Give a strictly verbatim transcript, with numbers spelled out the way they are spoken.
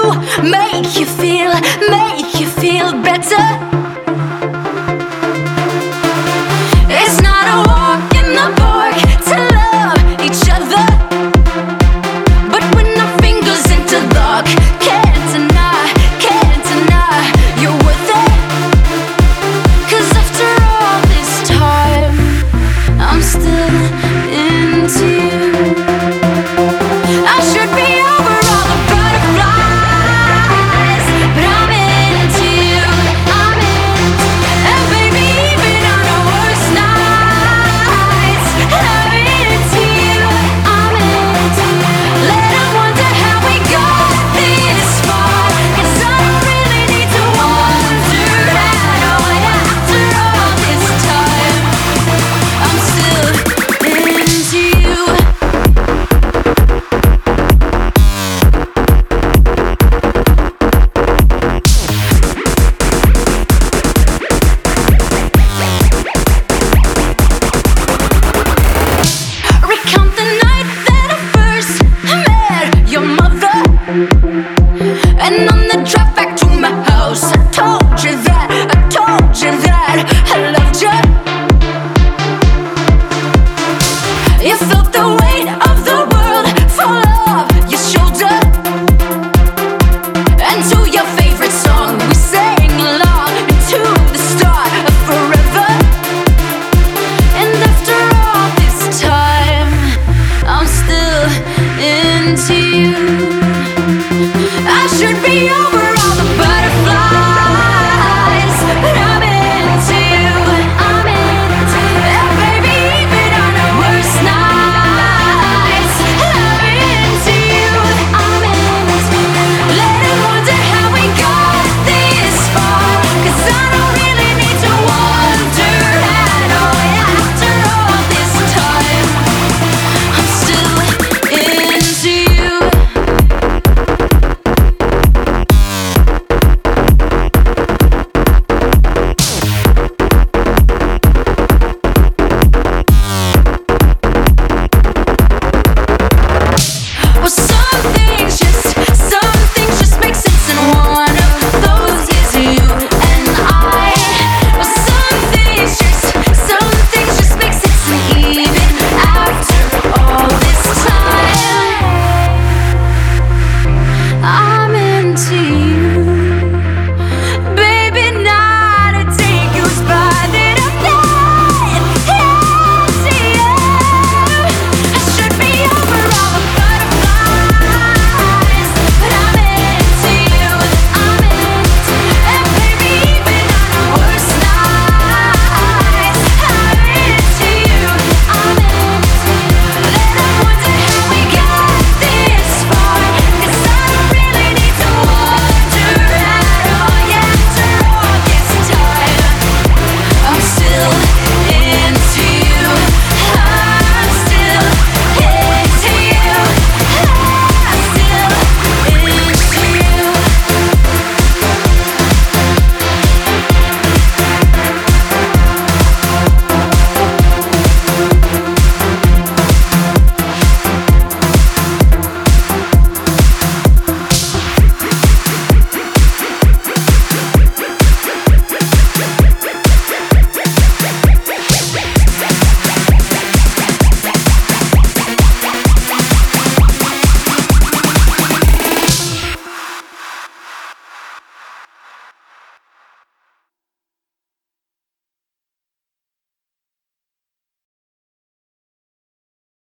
make you feel, make you feel better. It's not a walk in the park to love each other, but when our fingers interlock, can't deny, can't deny you're worth it. 'Cause after all this time, I'm still into you. I should be over all the butterflies, but I'm into you, I'm into. And baby, even on our worst nights, I'm into you, I'm into. Let 'em wonder how we got this far, 'cause I don't really need to wonder at all. Yeah, after all this time, I'm still into you. Recount the night that I first met your mother, and on the drive